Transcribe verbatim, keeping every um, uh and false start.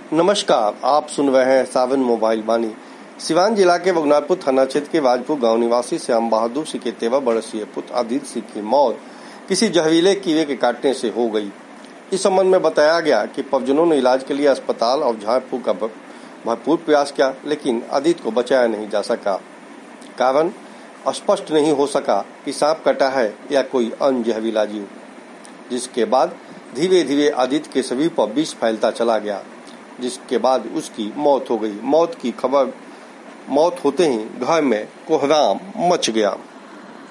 नमस्कार, आप सुन रहे हैं सावन मोबाइल बानी। सिवान जिला के बगनारपुर थाना क्षेत्र के वाजपुर गांव निवासी श्याम बहादुर सिंह के तेरह वर्षीय पुत्र आदित्य सिंह की मौत किसी जहरीले कीड़े के काटने से हो गई। इस संबंध में बताया गया कि परिजनों ने इलाज के लिए अस्पताल और झाड़फूक का भरपूर प्रयास किया, लेकिन आदित्य को बचाया नहीं जा सका। कारण स्पष्ट नहीं हो सका कि सांप कटा है या कोई अन्य जहरीला जीव, जिसके बाद धीरे धीरे आदित्य के शरीर पर विष फैलता चला गया, जिसके बाद उसकी मौत हो गई। मौत की खबर मौत होते ही घर में कोहराम मच गया।